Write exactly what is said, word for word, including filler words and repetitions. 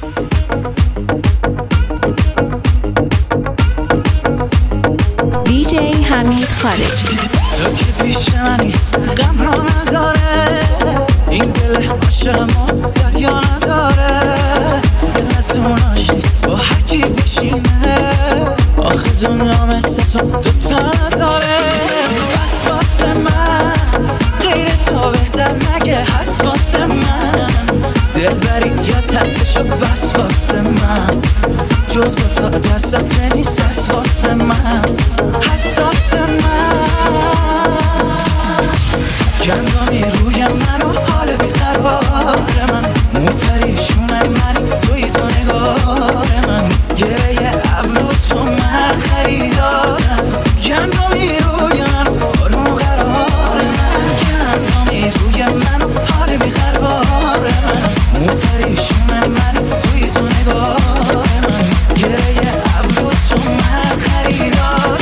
دی جی حمید خارجی. تو که پیش منی غم را نداره، این دل عاشق ما دریا نداره، دلتون آشنیست با هر کی بشینه، آخه دنیا مثل تو دوتا نداره. بس واسه من غیر تو بهتر نگه هست واسه من، دلبری یا ترسشو بس واسه من، جز تا دستت که نیست هست واسه من، حساس من گندامی روی من و حال بیقرار من، مو پریشونه منی توی تو نگار من، گره ابرو تو من خریدارم، گندامی روی من و آروم قرار من، گندامی روی من و حال بیقرار من، مو پریشونه منی توی تو نگار من، گره ابرو تو من خریدارم.